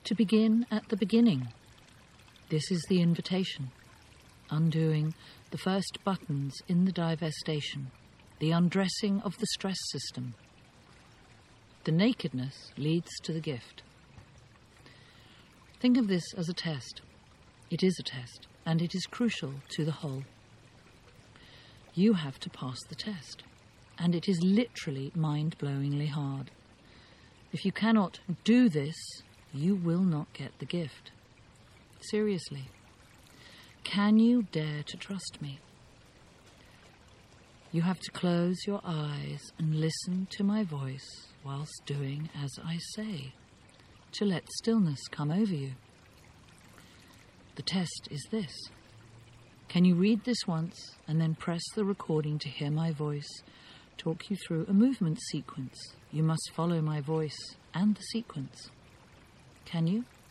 To begin at the beginning. This is the invitation. Undoing the first buttons in the divestation, the undressing of the stress system. The nakedness leads to the gift. Think of this as a test. It is a test, and it is crucial to the whole. You have to pass the test, and it is literally mind-blowingly hard. If you cannot do this, you will not get the gift. Seriously. Can you dare to trust me? You have to close your eyes and listen to my voice whilst doing as I say, to let stillness come over you. The test is this. Can you read this once and then press the recording to hear my voice talk you through a movement sequence? You must follow my voice and the sequence. Can you?